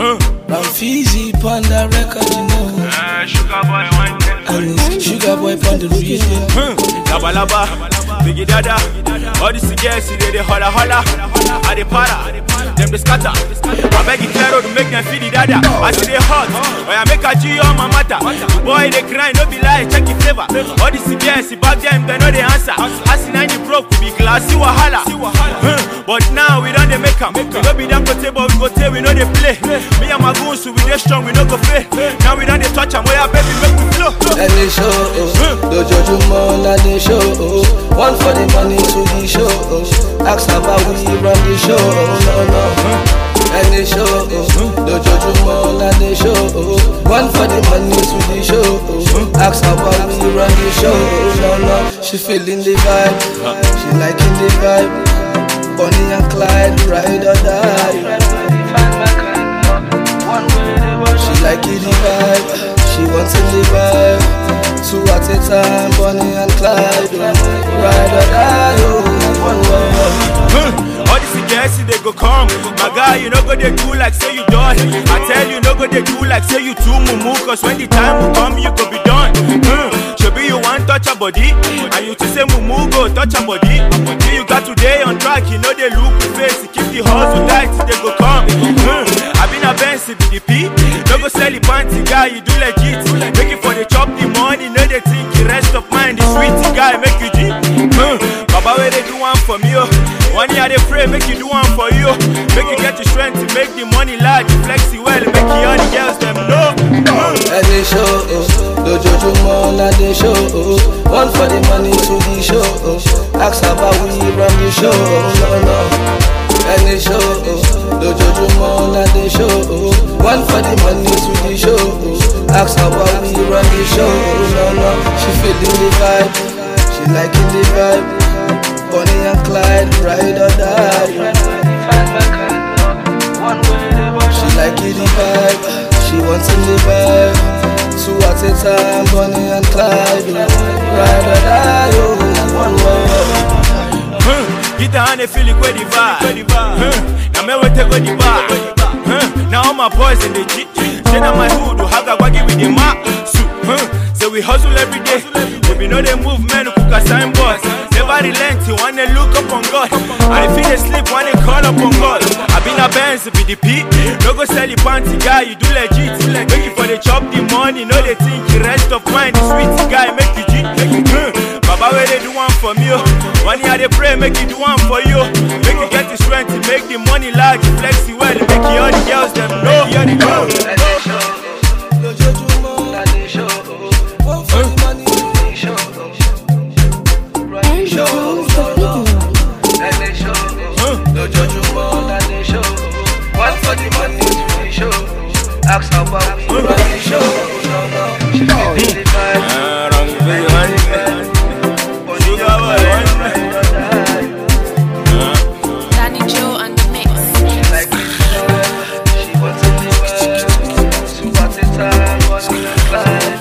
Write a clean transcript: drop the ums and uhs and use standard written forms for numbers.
Ramfizi Panda record, you know. Sugar boy one day. And it's Sugar Boy Panda radio. Laba laba, biggie dada. All these girls, they holla holla. I dey para, them they scatter. I beg you Claro to make them feel the dada. I see they hot, or I make a G on my matter. The boy they cry, no be lie, check the flavor. All these girls, back them, they know the answer. I see 90 broke, we be glassy wahala. But now we don't they make them. We don't be them but we go tell, we know they play. Me and my goons, we they strong, we no go fail. Now we don't they touch them, where baby make me flow. And they show, Dojo Jumo, and they show. One for the money to the show. Ask about we run the show. No. And they show, Dojo Jumo, and they show. One for the money to the show. Ask about we run the show. No. She feeling the vibe, she liking the vibe. Bonnie and Clyde, ride or die. She liking the vibe, she wants in the vibe. Two at a time, Bonnie and Clyde, ride or die. All these girls, they go come. My guy, you no go they do like say you done. I tell you, no go they do like say you too mumu. Cause when the time will come, you go be done. Should you want touch a body, and you to say mumu go touch a body. You got today on track, you know they look the face. Keep the hustle tight, they go come. I been a Benz BDP. No go sell the panty guy, you do legit. Make it for the chop the money, no they think the rest of mine. The sweet guy make you G. Baba where they do one for me, oh. One year they pray, make you do one for you. Make you get the strength to make the money large, flex it well, make you all the girls them know. And they show, Dojo Jumo, and they show. One for the money to the show. Ask about we run the show. No. And they show, Dojo Jumo, and they show. One for the money to the show. Ask about we run the show. No. She feeling the vibe, she liking the vibe. Bonnie and Clyde, ride or die. She liking the vibe, she wants in the vibe. Two at a time, Bonnie and Clyde, ride or die. Get down and feel it with the vibe. Now me we take with the vibe. Now all my boys in the G. Say now my hood, do have a give with the mark. So we hustle every day. We know they move men who cook a signboard. Never relent, you wanna look up on God. And if you they sleep, wanna call up on God. I been a Benz BDP. No go sell the panty guy, you do legit. Make it for the chop the money, no they think the rest of mine. The sweet guy make you G. Baba where they do one for me, oh. One year they pray, make you do one for you. Make you get the strength to make the money large, flex it well, make you all the girls them know. You all the girls. Dojo Jumo, and they show. One for the money to the show. Ask about we run the show. No. She feeling the vibe. Danny Joe and the mix. She like it, she wants in the vibe. Two at a time, Bonnie and Clyde.